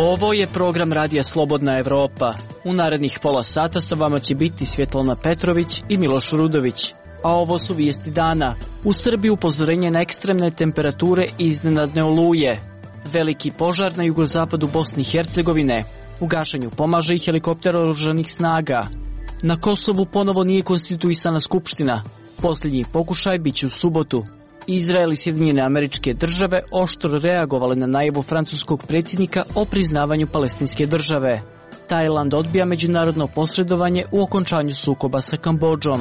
Ovo je program Radija Slobodna Evropa. U narednih pola sata sa vama će biti Svjetlana Petrović i Miloš Rudović. A ovo su vijesti dana. U Srbiji upozorenje na ekstremne temperature i iznenadne oluje. Veliki požar na jugozapadu Bosne i Hercegovine. U gašenju pomaže i helikopter oružanih snaga. Na Kosovu ponovo nije konstituisana skupština. Posljednji pokušaj biće u subotu. Izrael i Sjedinjene Američke Države oštro reagovale na najavu francuskog predsjednika o priznavanju palestinske države. Tajland odbija međunarodno posredovanje u okončanju sukoba sa Kambodžom.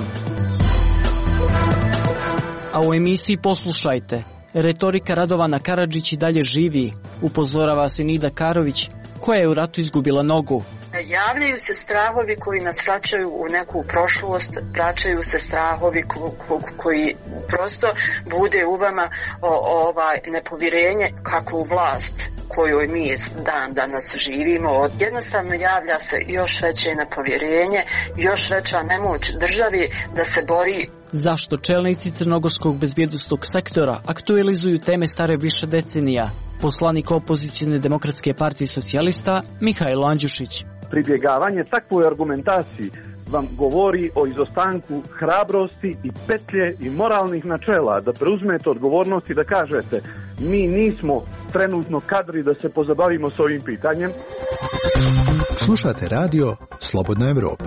A u emisiji poslušajte. Retorika Radovana Karadžić i dalje živi. Upozorava se Nida Karović, koja je u ratu izgubila nogu. Javljaju se strahovi koji nas vraćaju u neku prošlost, vraćaju se strahovi koji prosto bude u vama nepovjerenje kako u vlast kojoj mi dan danas živimo. Jednostavno javlja se još veće nepovjerenje, još veća nemoć državi da se bori. Zašto čelnici crnogorskog bezbjednosnog sektora aktualizuju teme stare više decenija? Poslanik opozicijne demokratske partije socijalista Mihajlo Andjušić. Pribjegavanje takvoj argumentaciji vam govori o izostanku hrabrosti i petlje i moralnih načela da preuzmete odgovornost i da kažete mi nismo trenutno kadri da se pozabavimo s ovim pitanjem. Slušate radio Slobodna Evropa.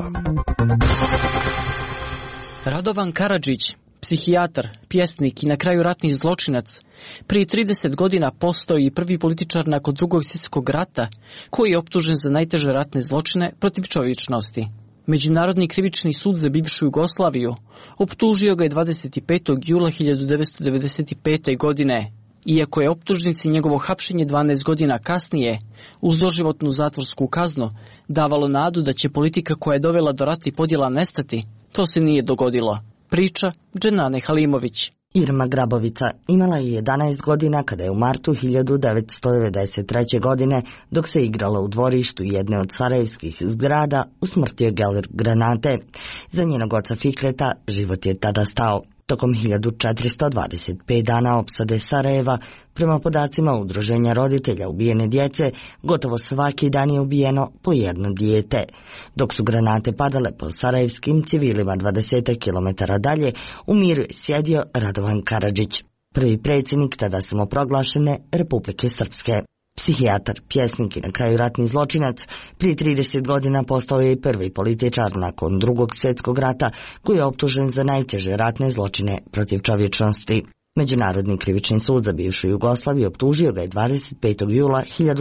Radovan Karadžić, psihijatar, pjesnik i na kraju ratni zločinac, prije 30 godina postao i prvi političar nakon Drugog svjetskog rata koji je optužen za najteže ratne zločine protiv čovječnosti. Međunarodni krivični sud za bivšu Jugoslaviju optužio ga je 25. jula 1995. godine. Iako je optužnici njegovo hapšenje 12 godina kasnije uz doživotnu zatvorsku kaznu davalo nadu da će politika koja je dovela do rata i podjela nestati, to se nije dogodilo. Priča Dženane Halimović. Irma Grabovica imala je 11 godina kada je u martu 1993. godine, dok se igrala u dvorištu jedne od sarajevskih zgrada, usmrtio geler granate. Za njenog oca Fikreta život je tada stao. Tokom 1425 dana opsade Sarajeva, prema podacima Udruženja roditelja ubijene djece, gotovo svaki dan je ubijeno po jedno dijete. Dok su granate padale po sarajevskim civilima 20 km dalje, u miru je sjedio Radovan Karadžić, prvi predsjednik tada samoproglašene Republike Srpske. Psihijatar, pjesnik i na kraju ratni zločinac, prije 30 godina postao je i prvi političar nakon Drugog svjetskog rata koji je optužen za najteže ratne zločine protiv čovječnosti. Međunarodni krivični sud za bivšu Jugoslaviju optužio ga je 25. jula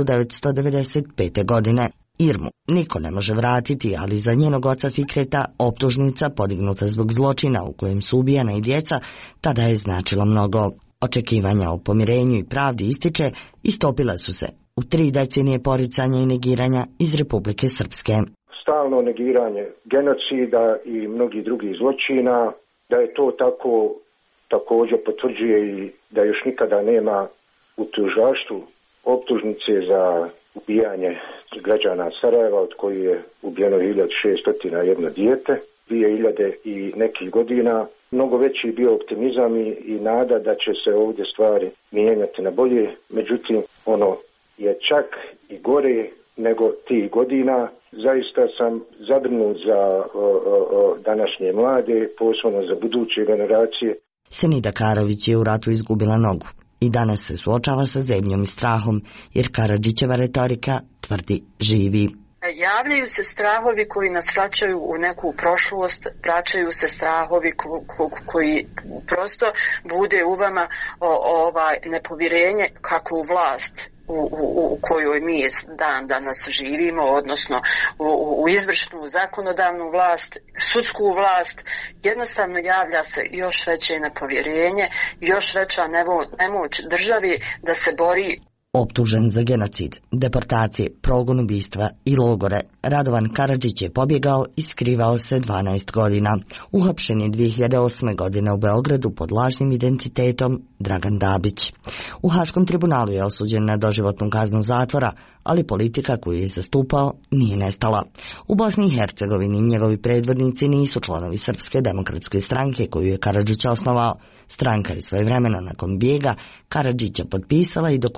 1995. godine. Irmu niko ne može vratiti, ali za njenog oca Fikreta optužnica podignuta zbog zločina u kojem su ubijana i djeca tada je značilo mnogo. Očekivanja o pomirenju i pravdi ističe istopila su se u 3 decenije poricanja i negiranja iz Republike Srpske. Stalno negiranje genocida i mnogih drugih zločina, da je to tako također potvrđuje i da još nikada nema u tužilaštvu optužnice za ubijanje građana Sarajeva, od koji je ubijeno 1601 dijete, 2000 i nekih godina. Mnogo veći bio optimizam i nada da će se ovdje stvari mijenjati na bolje. Međutim, ono je čak i gore nego tih godina. Zaista sam zabrinut za današnje mlade, posebno za buduće generacije. Senida Karović je u ratu izgubila nogu i danas se suočava sa zemljom i strahom, jer Karadžićeva retorika tvrdi živi. Javljaju se strahovi koji nas vraćaju u neku prošlost, vraćaju se strahovi koji prosto bude u vama nepovjerenje kako u vlast u kojoj mi dan danas živimo, odnosno u izvršnu, zakonodavnu vlast, sudsku vlast. Jednostavno javlja se još veće nepovjerenje, još veća nemoć državi da se bori. Optužen za genocid, deportacije, progon, ubistva i logore, Radovan Karadžić je pobjegao i skrivao se 12 godina. Uhapšen je 2008. godine u Beogradu pod lažnim identitetom Dragan Dabić. U Haškom tribunalu je osuđen na doživotnu kaznu zatvora, ali politika koju je zastupao nije nestala. U Bosni i Hercegovini njegovi predvodnici nisu članovi Srpske demokratske stranke koju je Karadžić osnovao. Stranka je svojevremeno nakon bijega Karadžića potpisala i dokument o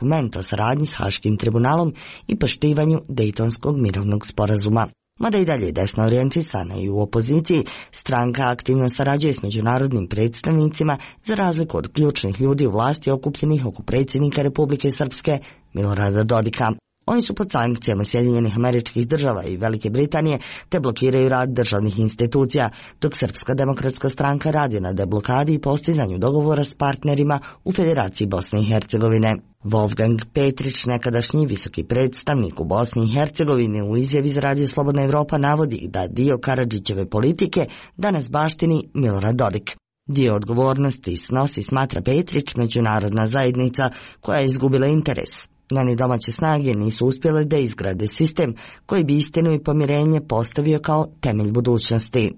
saradnji s Haškim tribunalom i poštivanju Dejtonskog mirovnog sporazuma. Mada i dalje desno orijentisana i u opoziciji, stranka aktivno sarađuje s međunarodnim predstavnicima za razliku od ključnih ljudi u vlasti okupljenih oko predsjednika Republike Srpske Milorada Dodika. Oni su pod sankcijama Sjedinjenih Američkih Država i Velike Britanije te blokiraju rad državnih institucija, dok Srpska demokratska stranka radi na deblokadi i postizanju dogovora s partnerima u Federaciji Bosne i Hercegovine. Wolfgang Petrić, nekadašnji visoki predstavnik u Bosni i Hercegovini, u izjavi za Radio Slobodna Evropa navodi da dio Karadžićeve politike danas baštini Milorad Dodik. Dio odgovornosti snosi, smatra Petrić, međunarodna zajednica koja je izgubila interes. Njeni domaće snage nisu uspjele da izgrade sistem koji bi istinu i pomirenje postavio kao temelj budućnosti.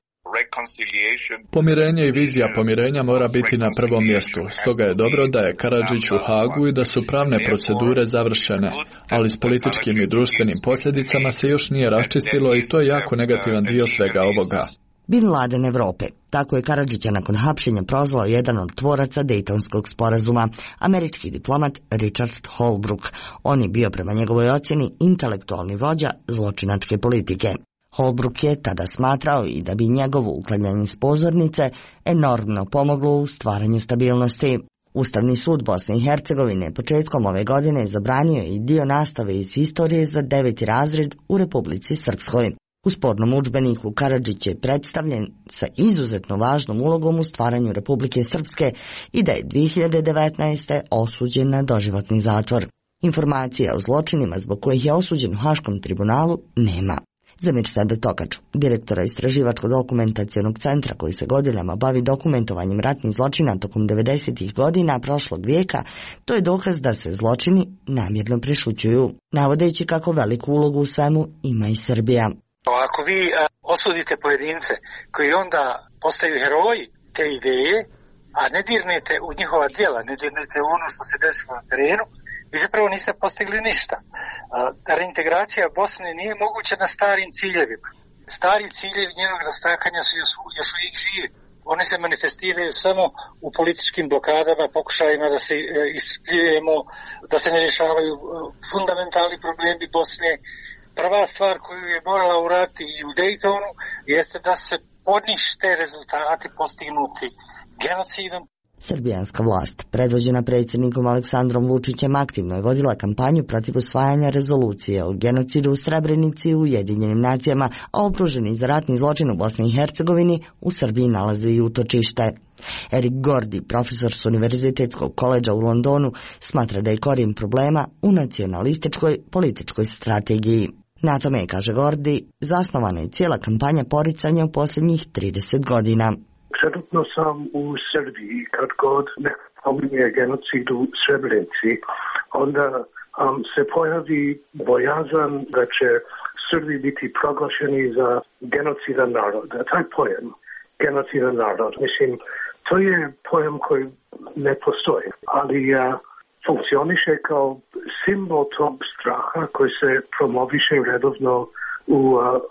Pomirenje i vizija pomirenja mora biti na prvom mjestu, stoga je dobro da je Karadžić u Hagu i da su pravne procedure završene, ali s političkim i društvenim posljedicama se još nije raščistilo i to je jako negativan dio svega ovoga. Bin Laden Evrope, tako je Karadžića nakon hapšenja prozvao jedan od tvoraca Dejtonskog sporazuma, američki diplomat Richard Holbrooke. On je bio prema njegovoj ocjeni intelektualni vođa zločinačke politike. Holbrooke je tada smatrao i da bi njegovo uklanjanje s pozornice enormno pomoglo u stvaranju stabilnosti. Ustavni sud Bosne i Hercegovine početkom ove godine zabranio i dio nastave iz historije za 9. razred u Republici Srpskoj. U spornom udžbeniku Karadžić je predstavljen sa izuzetno važnom ulogom u stvaranju Republike Srpske i da je 2019. osuđen na doživotni zatvor. Informacija o zločinima zbog kojih je osuđen u Haškom tribunalu nema. Za Mirsada Tokaču, direktora Istraživačko-dokumentacionog centra koji se godinama bavi dokumentovanjem ratnih zločina tokom 90. godina prošlog vijeka, to je dokaz da se zločini namjerno prešućuju, navodeći kako veliku ulogu u svemu ima i Srbija. Ako vi osudite pojedince koji onda postaju heroji te ideje, a ne dirnete u njihova djela, ne dirnete u ono što se desilo na terenu, vi zapravo niste postigli ništa. Reintegracija Bosne nije moguća na starim ciljevima. Stari ciljevi njenog rastakanja su još uvijek živi. Oni se manifestiraju samo u političkim blokadama, pokušajima da se iscrpljujemo, da se ne rješavaju fundamentalni problemi Bosne. Prva stvar koju je morala uraditi i u Dejtonu jeste da se ponište rezultati postignuti genocidom. Srbijanska vlast, predvođena predsjednikom Aleksandrom Vučićem, aktivno je vodila kampanju protiv usvajanja rezolucije o genocidu u Srebrenici u Ujedinjenim nacijama, a optuženi za ratni zločin u Bosni i Hercegovini u Srbiji nalaze i utočište. Erik Gordi, profesor s Univerzitetskog koledža u Londonu, smatra da je korijen problema u nacionalističkoj političkoj strategiji. Na tome, kaže Gordi, zasnovana je cijela kampanja poricanja u posljednjih 30 godina. Trenutno sam u Srbiji, kad god ne pominje genocid u Srebrenici, onda se pojavi bojazan da će Srbi biti proglašeni za genocidan narod. Taj pojam, genocidan narod, mislim, to je pojam koji ne postoji, ali funkcioniše kao simbol tog straha koji se promoviše redovno u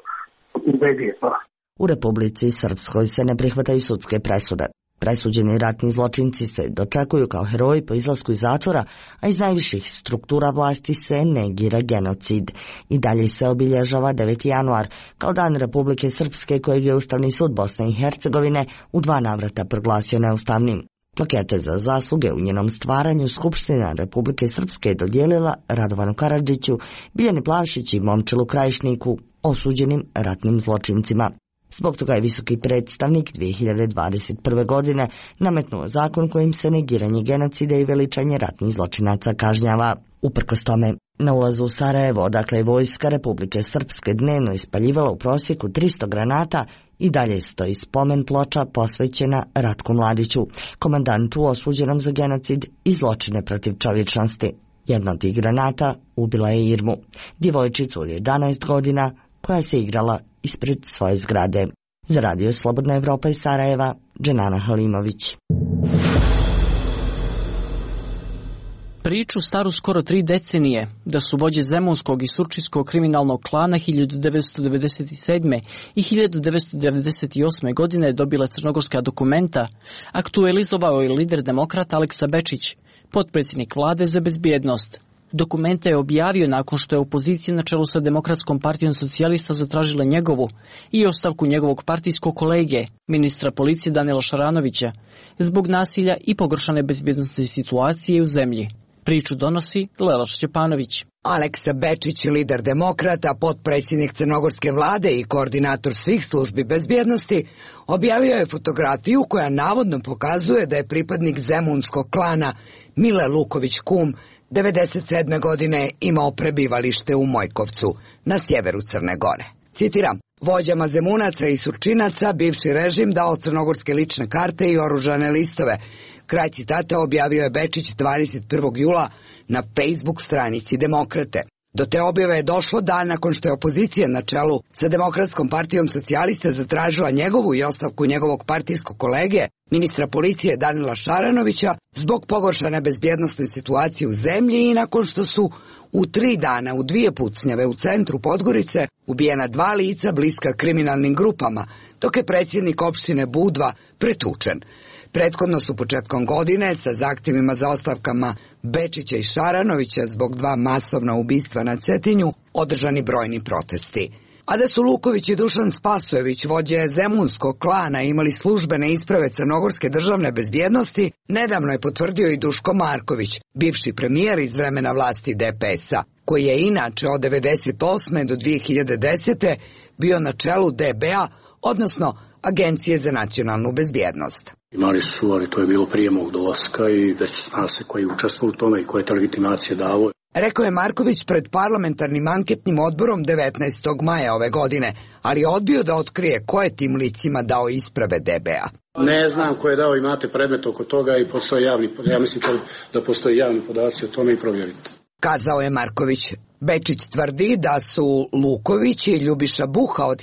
medijima. U Republici Srpskoj se ne prihvataju sudske presude. Presuđeni ratni zločinci se dočekuju kao heroji po izlasku iz zatvora, a iz najviših struktura vlasti se negira genocid. I dalje se obilježava 9. januar kao dan Republike Srpske kojeg je Ustavni sud Bosne i Hercegovine u 2 navrata proglasio neustavnim. Plakete za zasluge u njenom stvaranju Skupština Republike Srpske je dodijelila Radovanu Karadžiću, Biljani Plavšić i Momčilu Krajišniku, osuđenim ratnim zločincima. Zbog toga je visoki predstavnik 2021. godine nametnuo zakon kojim se negiranje genocida i veličanje ratnih zločinaca kažnjava. Uprkos tome, na ulazu u Sarajevo, odakle je vojska Republike Srpske dnevno ispaljivala u prosjeku 300 granata, i dalje stoji spomen ploča posvećena Ratku Mladiću, komandantu osuđenom za genocid i zločine protiv čovječnosti. Jedna od tih granata ubila je Irmu, djevojčicu od 11 godina koja se igrala ispred svoje zgrade. Za Radio Slobodna Evropa iz Sarajeva, Dženana Halimović. Priču staru skoro 3 decenije da su vođe zemunskog i surčinskog kriminalnog klana 1997. i 1998. godine dobile crnogorska dokumenta, aktualizovao je lider demokrata Aleksa Bečić, potpredsjednik vlade za bezbjednost. Dokumenta je objavio nakon što je opozicija na čelu sa Demokratskom partijom socijalista zatražila njegovu i ostavku njegovog partijskog kolege, ministra policije Danila Šaranovića, zbog nasilja i pogoršane bezbjednosne situacije u zemlji. Priču donosi Lela Šćepanović. Aleksa Bečić, lider demokrata, potpredsjednik crnogorske vlade i koordinator svih službi bezbjednosti, objavio je fotografiju koja navodno pokazuje da je pripadnik zemunskog klana Mile Luković-Kum 1997. godine imao prebivalište u Mojkovcu, na sjeveru Crne Gore. Citiram: vođama Zemunaca i Surčinaca bivši režim dao crnogorske lične karte i oružane listove. Kraj citata objavio je Bečić 21. jula na Facebook stranici Demokrate. Do te objave je došlo dan nakon što je opozicija na čelu sa Demokratskom partijom socijalista zatražila njegovu i ostavku njegovog partijskog kolege, ministra policije Danila Šaranovića, zbog pogoršane bezbjednosne situacije u zemlji i nakon što su u 3 dana u 2 pucnjave u centru Podgorice ubijena 2 lica bliska kriminalnim grupama, dok je predsjednik opštine Budva pretučen. Prethodno su početkom godine sa zahtjevima za ostavkama Bečića i Šaranovića zbog 2 masovna ubistva na Cetinju održani brojni protesti. A da su Luković i Dušan Spasojević, vođe zemunskog klana, imali službene isprave crnogorske državne bezbjednosti, nedavno je potvrdio i Duško Marković, bivši premijer iz vremena vlasti DPS-a, koji je inače od 1998. do 2010. bio na čelu DB-a, odnosno Agencije za nacionalnu bezbjednost. Imali su, ali to je bilo prije mog dolaska i već zna se koji je učestvovao u tome i koje je legitimacije davo. Rekao je Marković pred parlamentarnim anketnim odborom 19. maja ove godine, ali je odbio da otkrije ko je tim licima dao isprave DB-a. Ne znam ko je dao, imate predmet oko toga i postoje javni, ja mislim da postoje javni podaci o tome i provjerite. Kazao je Marković. Bečić tvrdi da su Luković i Ljubiša Buha od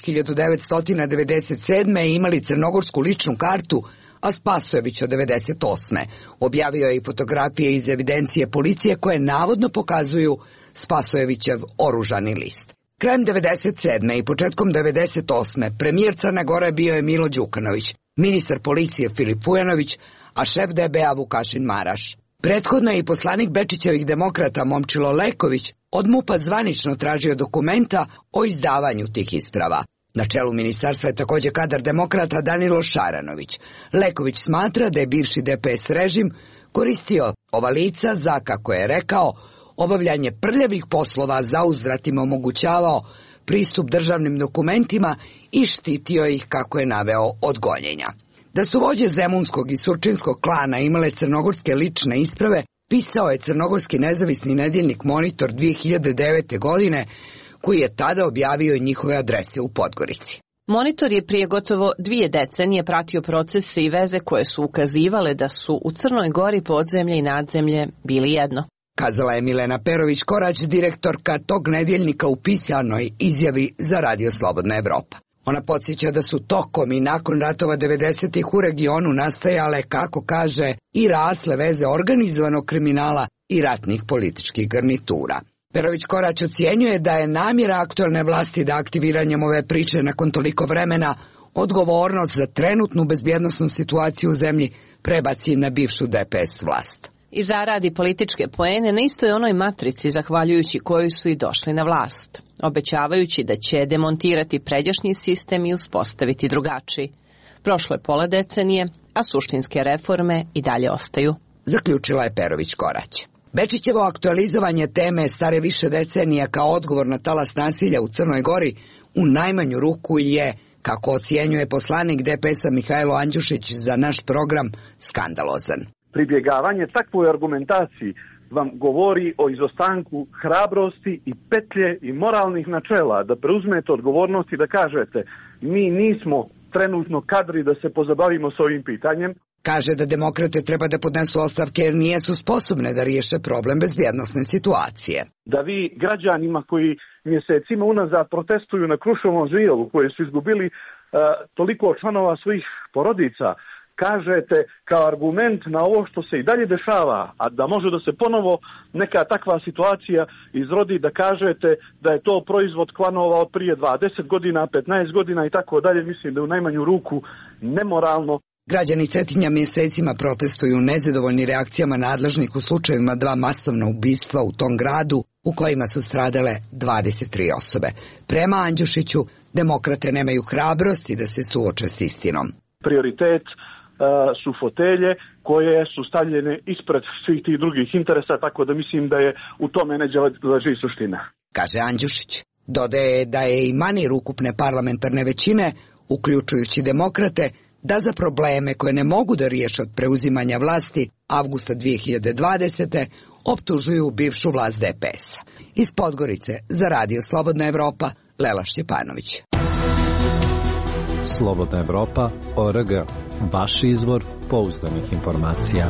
1997. imali crnogorsku ličnu kartu, a Spasojević od 1998. Objavio je i fotografije iz evidencije policije koje navodno pokazuju Spasojevićev oružani list. Krajem 1997. i početkom 1998. premijer Crne Gore bio je Milo Đukanović, ministar policije Filip Vujanović, a šef DB-a Vukašin Maraš. Prethodno je i poslanik Bečićevih demokrata Momčilo Leković od MUP-a zvanično tražio dokumenta o izdavanju tih isprava. Na čelu ministarstva je također kadar demokrata Danilo Šaranović. Leković smatra da je bivši DPS režim koristio ova lica za, kako je rekao, obavljanje prljavih poslova, za uzvrat im omogućavao pristup državnim dokumentima i štitio ih, kako je naveo, od gonjenja. Da su vođe zemunskog i surčinskog klana imale crnogorske lične isprave, pisao je crnogorski nezavisni nedjeljnik Monitor 2009. godine, koji je tada objavio njihove adrese u Podgorici. Monitor je prije gotovo 2 decenije pratio procese i veze koje su ukazivale da su u Crnoj Gori podzemlje i nadzemlje bili jedno. Kazala je Milena Perović-Korać, direktorka tog nedjeljnika, u pisanoj izjavi za Radio Slobodna Evropa. Ona podsjeća da su tokom i nakon ratova 90-ih u regionu nastajale, kako kaže, i rasle veze organizovanog kriminala i ratnih političkih garnitura. Perović-Korać ocjenjuje da je namjera aktualne vlasti da aktiviranjem ove priče nakon toliko vremena odgovornost za trenutnu bezbjednosnu situaciju u zemlji prebaci na bivšu DPS vlast. I zaradi političke poene na istoj onoj matrici zahvaljujući kojoj su i došli na vlast, obećavajući da će demontirati pređašnji sistem i uspostaviti drugačiji. Prošlo je pola decenije, a suštinske reforme i dalje ostaju. Zaključila je Perović-Korać. Bečićevo aktualizovanje teme stare više decenija kao odgovor na talas nasilja u Crnoj Gori u najmanju ruku je, kako ocjenjuje poslanik DPS-a Mihajlo Andjušić za naš program, skandalozan. Pribjegavanje takvoj argumentaciji vam govori o izostanku hrabrosti i petlje i moralnih načela da preuzmete odgovornost i da kažete mi nismo trenutno kadri da se pozabavimo s ovim pitanjem. Kaže da demokrate treba da podnesu ostavke jer nijesu sposobne da riješe problem bezbjednosne situacije. Da vi građanima koji mjesecima unazad protestuju na Krušovom žilju, koji su izgubili toliko članova svojih porodica, kažete kao argument na ovo što se i dalje dešava, a da može da se ponovo neka takva situacija izrodi, da kažete da je to proizvod klanova od prije 20 godina, 15 godina i tako dalje, mislim da je u najmanju ruku nemoralno. Građani Cetinja mjesecima protestuju nezadovoljni reakcijama nadležnih u slučajevima 2 masovna ubistva u tom gradu u kojima su stradale 23 osobe. Prema Andjušiću, demokrate nemaju hrabrosti da se suoče s istinom. Prioritet su fotelje koje su stavljene ispred svih tih drugih interesa, tako da mislim da je u tome neđe leži suština. Kaže Andjušić. Dodaje da je i manir ukupne parlamentarne većine, uključujući demokrate, da za probleme koje ne mogu da riješe od preuzimanja vlasti avgusta 2020. optužuju bivšu vlast DPS-a. Iz Podgorice za Radio Slobodna Evropa, Lela Šćepanović. Slobodna Evropa.org. Vaš izvor pouzdanih informacija.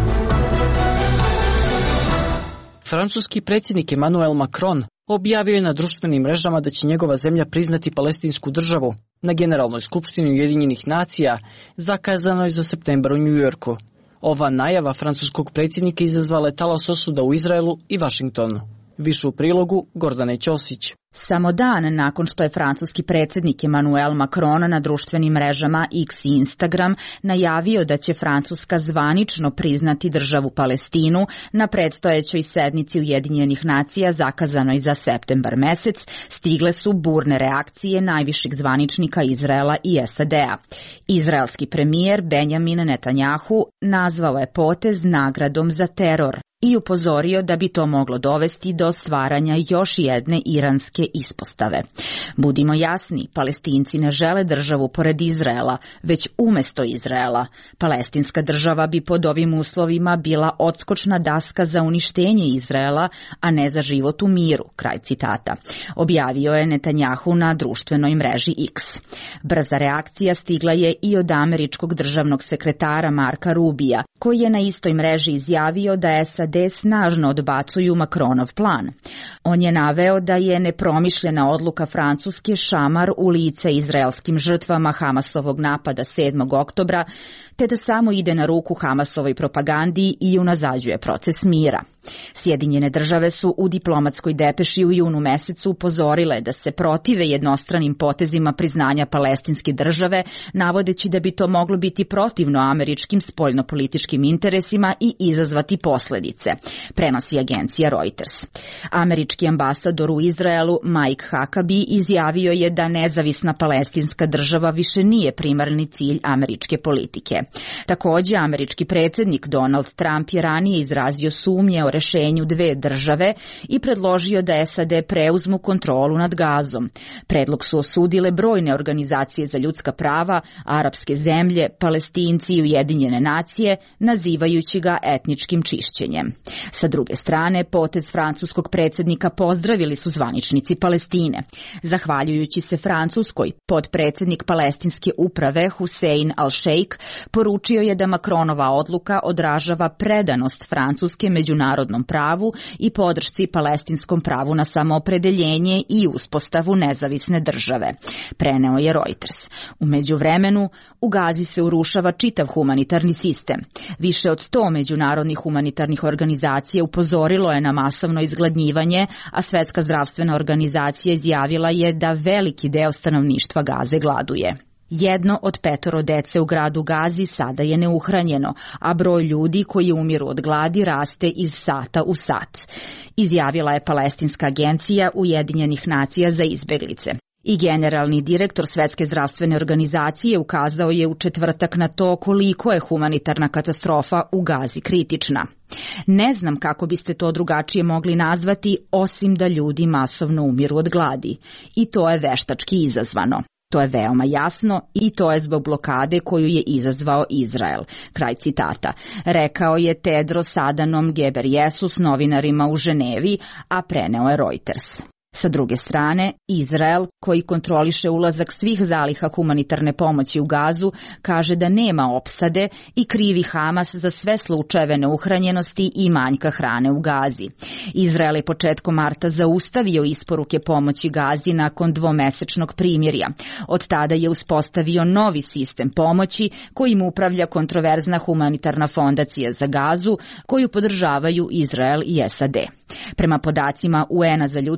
Francuski predsjednik Emmanuel Macron objavio je na društvenim mrežama da će njegova zemlja priznati palestinsku državu na Generalnoj skupštini Ujedinjenih nacija, zakazanoj za septembar u Njujorku. Ova najava francuskog predsjednika izazvala je talas osuda u Izraelu i Vašingtonu. Više u prilogu Gordane Ćosić. Samo dan nakon što je francuski predsjednik Emmanuel Macron na društvenim mrežama X i Instagram najavio da će Francuska zvanično priznati državu Palestinu na predstojećoj sednici Ujedinjenih nacija zakazanoj za septembar mesec, stigle su burne reakcije najviših zvaničnika Izraela i SAD-a. Izraelski premijer Benjamin Netanjahu nazvao je potez nagradom za teror i upozorio da bi to moglo dovesti do stvaranja još jedne iranske ispostave. Budimo jasni, Palestinci ne žele državu pored Izraela, već umjesto Izraela. Palestinska država bi pod ovim uslovima bila odskočna daska za uništenje Izraela, a ne za život u miru, kraj citata. Objavio je Netanjahu na društvenoj mreži X. Brza reakcija stigla je i od američkog državnog sekretara Marka Rubija, koji je na istoj mreži izjavio da SAD snažno odbacuju Macronov plan. On je naveo da je nepromišljena odluka Francuske šamar u lice izraelskim žrtvama Hamasovog napada 7. oktobra, te da samo ide na ruku Hamasovoj propagandi i unazađuje proces mira. Sjedinjene države su u diplomatskoj depeši u junu mesecu upozorile da se protive jednostranim potezima priznanja palestinske države, navodeći da bi to moglo biti protivno američkim spoljnopolitičkim interesima i izazvati posljedice, prenosi agencija Reuters. Američki ambasador u Izraelu Mike Huckabee izjavio je da nezavisna palestinska država više nije primarni cilj američke politike. Također, američki predsjednik Donald Trump je ranije izrazio sumnje o rešenju 2 države i predložio da SAD preuzmu kontrolu nad Gazom. Predlog su osudile brojne organizacije za ljudska prava, arapske zemlje, Palestinci i Ujedinjene nacije, nazivajući ga etničkim čišćenjem. Sa druge strane, potez francuskog predsjednika pozdravili su zvaničnici Palestine. Zahvaljujući se Francuskoj, potpredsjednik palestinske uprave Hussein al-Sheikh poručio je da Macronova odluka odražava predanost Francuske međunarodnom pravu i podršci palestinskom pravu na samoopredeljenje i uspostavu nezavisne države, preneo je Reuters. U međuvremenu, u Gazi se urušava čitav humanitarni sistem. Više od 100 međunarodnih humanitarnih organizacija upozorilo je na masovno izgladnjivanje, a Svjetska zdravstvena organizacija izjavila je da veliki deo stanovništva Gaze gladuje. 1 od 5 dece u gradu Gazi sada je neuhranjeno, a broj ljudi koji umiru od gladi raste iz sata u sat, izjavila je Palestinska agencija Ujedinjenih nacija za izbjeglice. I generalni direktor Svjetske zdravstvene organizacije ukazao je u četvrtak na to koliko je humanitarna katastrofa u Gazi kritična. Ne znam kako biste to drugačije mogli nazvati, osim da ljudi masovno umiru od gladi. I to je veštački izazvano. To je veoma jasno i to je zbog blokade koju je izazvao Izrael. Kraj citata. Rekao je Tedros Adhanom Ghebreyesus novinarima u Ženevi, a preneo je Reuters. Sa druge strane, Izrael, koji kontroliše ulazak svih zaliha humanitarne pomoći u Gazu, kaže da nema opsade i krivi Hamas za sve slučajeve neuhranjenosti i manjka hrane u Gazi. Izrael je početkom marta zaustavio isporuke pomoći Gazi nakon 2-mesečnog primirja. Od tada je uspostavio novi sistem pomoći kojim upravlja kontroverzna humanitarna fondacija za Gazu, koju podržavaju Izrael i SAD. Prema podacima UN-a za ljudska prava,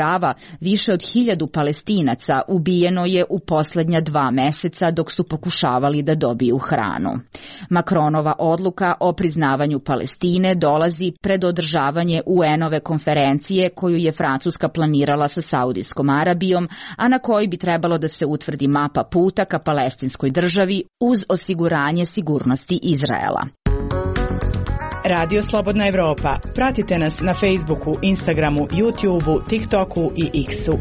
prava, više od 1000 Palestinaca ubijeno je u posljednja 2 meseca dok su pokušavali da dobiju hranu. Macronova odluka o priznavanju Palestine dolazi pred održavanje UN-ove konferencije koju je Francuska planirala sa Saudijskom Arabijom, a na kojoj bi trebalo da se utvrdi mapa puta ka palestinskoj državi uz osiguranje sigurnosti Izraela. Radio Slobodna Evropa. Pratite nas na Facebooku, Instagramu, YouTubeu, TikToku i X-u.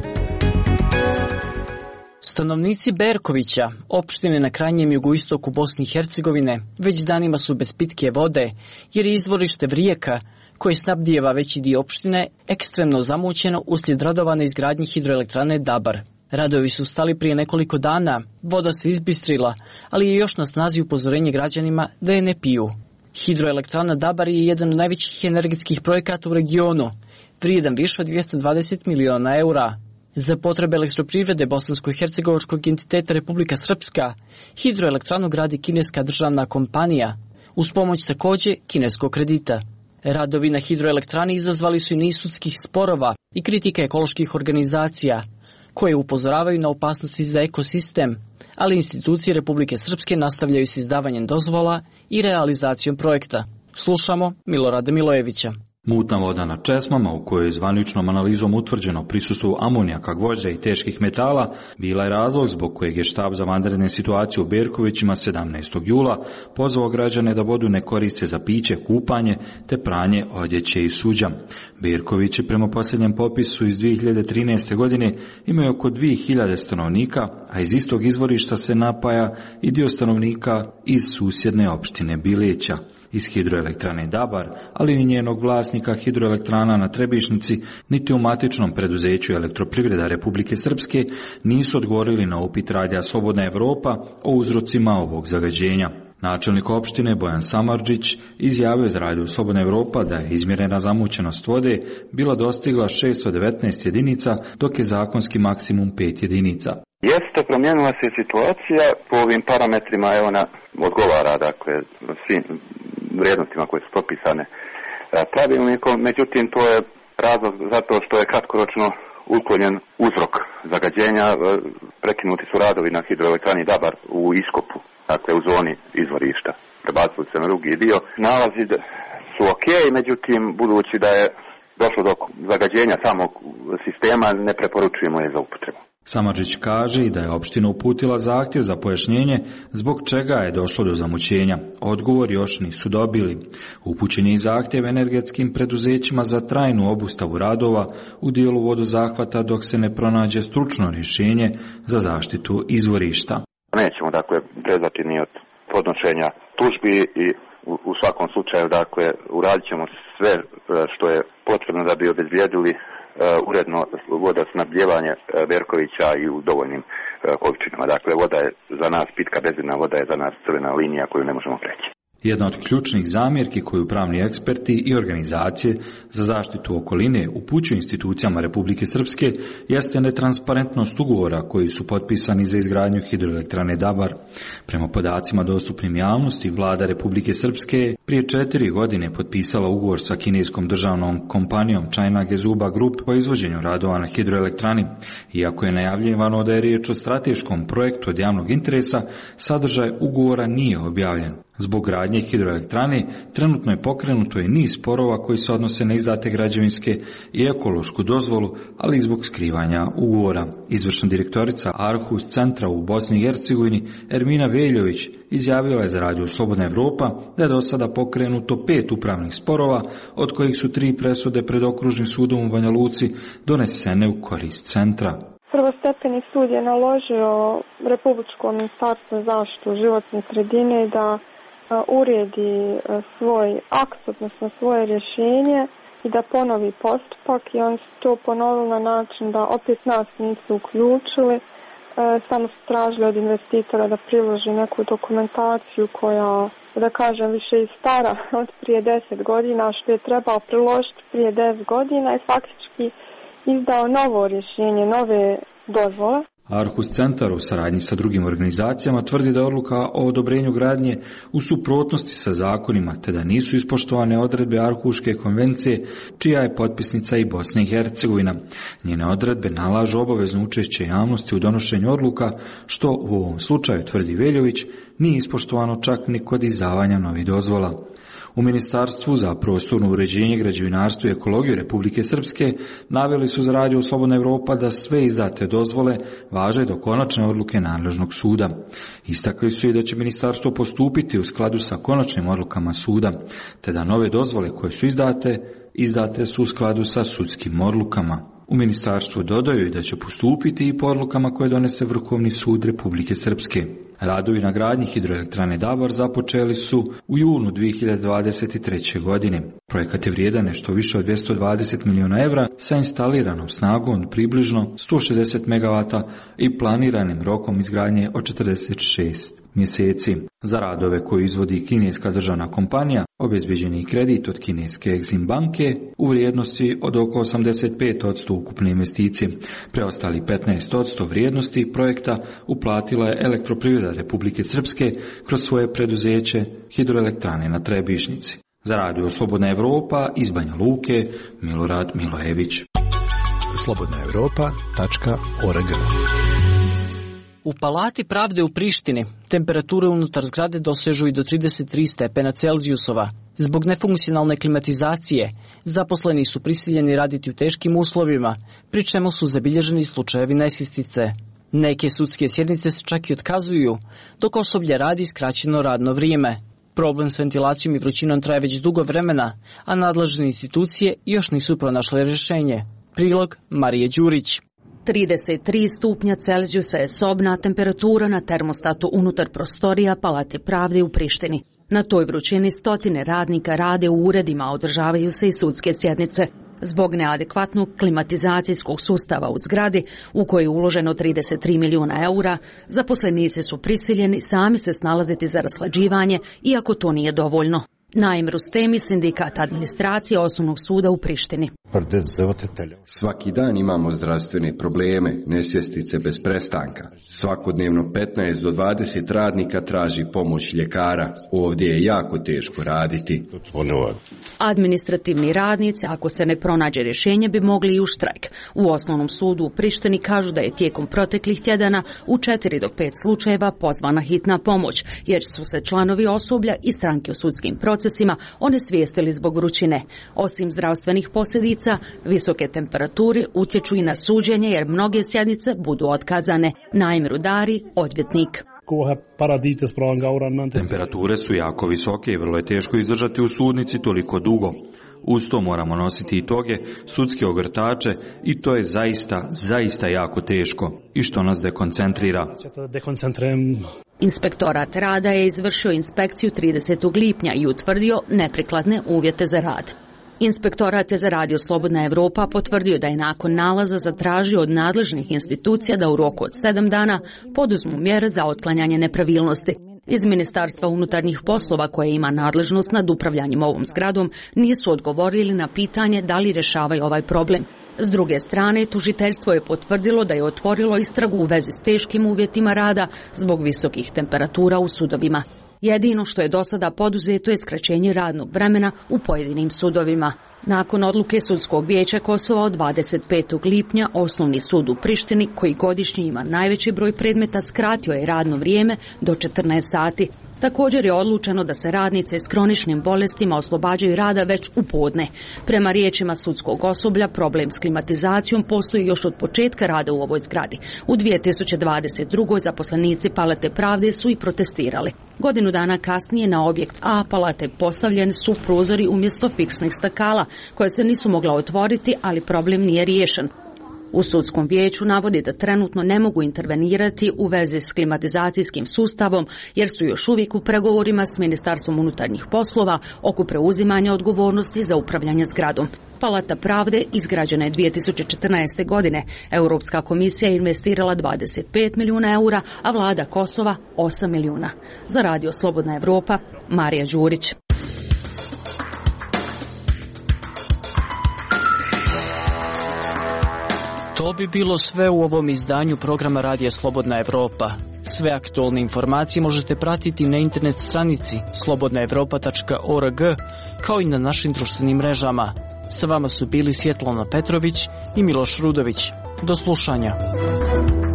Stanovnici Berkovića, opštine na krajnjem jugoistoku Bosne i Hercegovine, već danima su bez pitke vode, jer je izvorište Vrijeka, koje snabdijeva veći dio opštine, ekstremno zamućeno uslijed radova na izgradnji hidroelektrane Dabar. Radovi su stali prije nekoliko dana, voda se izbistrila, ali je još na snazi upozorenje građanima da je ne piju. Hidroelektrana Dabar je jedan od najvećih energetskih projekata u regionu, vrijedan više od 220 miliona eura. Za potrebe elektroprivrede bosansko-hercegovačkog entiteta Republika Srpska, hidroelektranu gradi kineska državna kompanija, uz pomoć također kineskog kredita. Radovi na hidroelektrani izazvali su i niz sudskih sporova i kritike ekoloških organizacija, koje upozoravaju na opasnosti za ekosistem, ali institucije Republike Srpske nastavljaju s izdavanjem dozvola i realizacijom projekta. Slušamo Milorada Milojevića. Mutna voda na česmama, u kojoj je zvaničnom analizom utvrđeno prisustvo amonijaka, gvožđa i teških metala, bila je razlog zbog kojeg je štab za vanredne situacije u Berkovićima 17. jula pozvao građane da vodu ne koriste za piće, kupanje te pranje odjeće i suđa. Berkovići prema posljednjem popisu iz 2013. godine imaju oko 2000 stanovnika, a iz istog izvorišta se napaja i dio stanovnika iz susjedne opštine Bileća. Iz hidroelektrane Dabar, ali ni njenog vlasnika hidroelektrana na Trebišnici, niti u matičnom preduzeću Elektroprivreda Republike Srpske nisu odgovorili na upit Radija Slobodna Evropa o uzrocima ovog zagađenja. Načelnik opštine Bojan Samardžić izjavio za Radio Slobodna Evropa da je izmjerena zamućenost vode bila dostigla 619 jedinica, dok je zakonski maksimum 5 jedinica. Jeste, promijenila se situacija po ovim parametrima, evo ona odgovara, dakle, svim vrijednostima koje su propisane pravilnikom, međutim to je razlog zato što je kratkoročno uklonjen uzrok zagađenja, prekinuti su radovi na hidroelektrani Dabar u iskopu, dakle u zoni izvorišta, prebacili se na drugi dio. Nalazi su ok, međutim budući da je došlo do zagađenja samog sistema, ne preporučujemo je za upotrebu. Samardžić kaže i da je opština uputila zahtjev za pojašnjenje zbog čega je došlo do zamućenja. Odgovor još nisu dobili. Upućen je i zahtjev energetskim preduzećima za trajnu obustavu radova u dijelu vodozahvata dok se ne pronađe stručno rješenje za zaštitu izvorišta. Nećemo dakle prezati ni od podnošenja tužbi i u svakom slučaju dakle uradit ćemo sve što je potrebno da bi obezbijedili uredno vodosnabdijevanje Berkovića i u dovoljnim količinama. Dakle, voda je za nas pitka, bezbedna voda je za nas crvena linija koju ne možemo preći. Jedna od ključnih zamjerki koju pravni eksperti i organizacije za zaštitu okoline upućuju institucijama Republike Srpske jeste netransparentnost ugovora koji su potpisani za izgradnju hidroelektrane Dabar. Prema podacima dostupnim javnosti, vlada Republike Srpske prije 4 godine potpisala ugovor sa kineskom državnom kompanijom China Gezhouba Group po izvođenju radova na hidroelektrani. Iako je najavljivano da je riječ o strateškom projektu od javnog interesa, sadržaj ugovora nije objavljen. Zbog gradnje hidroelektrane trenutno je pokrenuto i niz sporova koji se odnose na izdate građevinske i ekološku dozvolu, ali i zbog skrivanja ugovora. Izvršna direktorica Arhus centra u Bosni i Hercegovini Ermina Veljović izjavila je za Radio Slobodna Evropa da je do sada pokrenuto 5 upravnih sporova, od kojih su 3 presude pred okružnim sudom u Banja Luci donesene u korist centra. Prvostepeni sud je naložio Republičkom ministarstvu za zaštitu životne sredine da uredi svoj akt, odnosno svoje rješenje i da ponovi postupak i oni su to ponovili na način da opet nas nisu uključili, samo su tražili od investitora da priloži neku dokumentaciju koja, da kažem, više je stara od prije 10 godina, što je trebao priložiti prije 10 godina i faktički izdao novo rješenje, nove dozvole. Arhus centar u saradnji sa drugim organizacijama tvrdi da je odluka o odobrenju gradnje u suprotnosti sa zakonima, te da nisu ispoštovane odredbe Arhuške konvencije, čija je potpisnica i Bosna i Hercegovina. Njene odredbe nalažu obavezno učešće javnosti u donošenju odluka, što u ovom slučaju, tvrdi Veljović, nije ispoštovano čak ni kod izdavanja novih dozvola. U Ministarstvu za prostorno uređenje, građevinarstvo i ekologiju Republike Srpske naveli su za Radio Slobodna Evropa da sve izdate dozvole važe do konačne odluke nadležnog suda. Istakli su i da će ministarstvo postupiti u skladu sa konačnim odlukama suda, te da nove dozvole koje su izdate su u skladu sa sudskim odlukama. U ministarstvu dodaju i da će postupiti i po odlukama koje donese Vrhovni sud Republike Srpske. Radovi na gradnji hidroelektrane Davor započeli su u junu 2023. godine. Projekat je vrijedan nešto više od 220 miliona evra sa instaliranom snagom približno 160 MW i planiranim rokom izgradnje od 46 mjeseci. Za radove koje izvodi kineska državna kompanija obezbeđen je kredit od kineske Exim banke u vrijednosti od oko 85% ukupne investicije. Preostali 15% vrijednosti projekta uplatila je Elektroprivreda Republike Srpske kroz svoje preduzeće Hidroelektrane na Trebišnjici. Za Radio Slobodna Evropa iz Banja Luke, Milorad Milojević. slobodnaevropa.org. U Palati pravde u Prištini temperature unutar zgrade dosežu i do 33 stepena Celzijusova. Zbog nefunkcionalne klimatizacije, zaposleni su prisiljeni raditi u teškim uslovima, pri čemu su zabilježeni slučajevi nesvjestice. Neke sudske sjednice se čak i otkazuju, dok osoblje radi skraćeno radno vrijeme. Problem s ventilacijom i vrućinom traje već dugo vremena, a nadležne institucije još nisu pronašle rješenje. Prilog Marije Đurić. 33 stupnja Celzijusa je sobna temperatura na termostatu unutar prostorija Palate pravde u Prištini. Na toj vrućini stotine radnika rade u uredima, a održavaju se i sudske sjednice. Zbog neadekvatnog klimatizacijskog sustava u zgradi, u kojoj je uloženo 33 milijuna eura, zaposlenici su prisiljeni sami se snalaziti za rashlađivanje, iako to nije dovoljno. Naim Rustemi, sindikat administracije Osnovnog suda u Prištini. Svaki dan imamo zdravstvene probleme, nesvjestice bez prestanka. Svakodnevno 15 do 20 radnika traži pomoć ljekara. Ovdje je jako teško raditi. Administrativni radnici, ako se ne pronađe rješenje, bi mogli i u štrajk. U Osnovnom sudu u Prištini kažu da je tijekom proteklih tjedana u 4 do 5 slučajeva pozvana hitna pomoć, jer su se članovi osoblja i stranke u sudskim procesima onesvijestili zbog vrućine. Osim zdravstvenih posljedica, visoke temperature utječu i na suđenje, jer mnoge sjednice budu otkazane. Naim Rudari, odvjetnik. Temperature su jako visoke i vrlo je teško izdržati u sudnici toliko dugo. Uz to moramo nositi i toge, sudske ogrtače i to je zaista jako teško. I što nas dekoncentrira. Inspektorat rada je izvršio inspekciju 30. lipnja i utvrdio neprikladne uvjete za rad. Inspektorat je za Radio Slobodna Evropa potvrdio da je nakon nalaza zatražio od nadležnih institucija da u roku od 7 dana poduzmu mjere za otklanjanje nepravilnosti. Iz Ministarstva unutarnjih poslova, koje ima nadležnost nad upravljanjem ovom zgradom, nisu odgovorili na pitanje da li rješavaju ovaj problem. S druge strane, tužiteljstvo je potvrdilo da je otvorilo istragu u vezi s teškim uvjetima rada zbog visokih temperatura u sudovima. Jedino što je do sada poduzeto je skraćenje radnog vremena u pojedinim sudovima. Nakon odluke Sudskog vijeća Kosova od 25. lipnja, Osnovni sud u Prištini, koji godišnje ima najveći broj predmeta, skratio je radno vrijeme do 14 sati. Također je odlučeno da se radnice s kroničnim bolestima oslobađaju rada već u podne. Prema riječima sudskog osoblja, problem s klimatizacijom postoji još od početka rada u ovoj zgradi. U 2022. zaposlenici Palate pravde su i protestirali. Godinu dana kasnije na objekt A Palate postavljeni su prozori umjesto fiksnih stakala, koje se nisu mogla otvoriti, ali problem nije riješen. U sudskom vijeću navodi da trenutno ne mogu intervenirati u vezi s klimatizacijskim sustavom, jer su još uvijek u pregovorima s Ministarstvom unutarnjih poslova oko preuzimanja odgovornosti za upravljanje zgradom. Palata pravde izgrađena je 2014. godine. Europska komisija je investirala 25 milijuna eura, a vlada Kosova 8 milijuna. Za Radio Slobodna Evropa, Marija Đurić. To bi bilo sve u ovom izdanju programa Radija Slobodna Evropa. Sve aktualne informacije možete pratiti na internet stranici slobodnaevropa.org kao i na našim društvenim mrežama. Sa vama su bili Svjetlana Petrović i Miloš Rudović. Do slušanja.